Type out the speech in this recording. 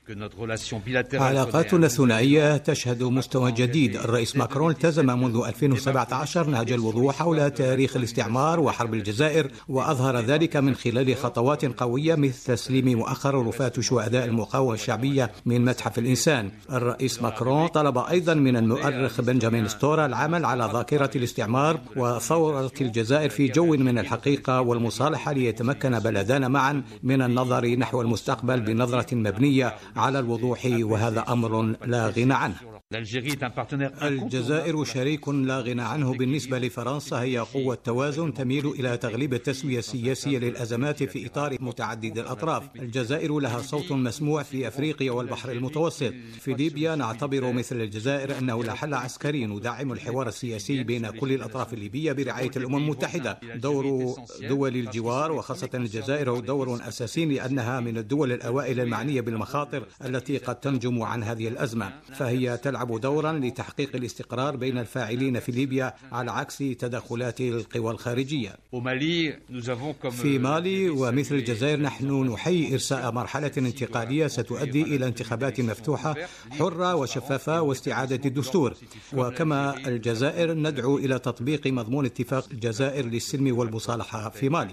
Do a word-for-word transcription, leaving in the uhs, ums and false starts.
علاقاتنا الثنائية تشهد مستوى جديد. الرئيس ماكرون التزم منذ ألفين وسبعة عشر نهج الوضوح حول تاريخ الاستعمار وحرب الجزائر، وأظهر ذلك من خلال خطوات قوية مثل تسليم مؤخرا رفاة شهداء المقاومة الشعبية من متحف الإنسان. الرئيس ماكرون طلب أيضا من المؤرخ بنجامين ستورا العمل على ذاكرة الاستعمار وثورة الجزائر في جو من الحقيقة والمصالحة ليتمكن بلدان معا من النظر نحو المستقبل بنظرة مبنية على الوضوح، وهذا أمر لا غنى عنه. الجزائر شريك لا غنى عنه بالنسبة لفرنسا، هي قوة توازن تميل إلى تغليب التسوية السياسية للأزمات في إطار متعدد الأطراف. الجزائر لها صوت مسموع في أفريقيا والبحر المتوسط. في ليبيا نعتبر مثل الجزائر أنه لا حل عسكري، ندعم الحوار السياسي بين كل الأطراف الليبية برعاية الأمم المتحدة. دور دول الجوار وخاصة الجزائر هو دور أساسي، لأنها من الدول الأوائل المعنية بالمخاطر التي قد تنجم عن هذه الأزمة، فهي تلعب دورا لتحقيق الاستقرار بين الفاعلين في ليبيا على عكس تدخلات القوى الخارجية. في مالي ومثل الجزائر نحن نحيي إرساء مرحلة انتقالية ستؤدي إلى انتخابات مفتوحة حرة وشفافة واستعادة الدستور، وكما الجزائر ندعو إلى تطبيق مضمون اتفاق الجزائر للسلم والمصالحة في مالي.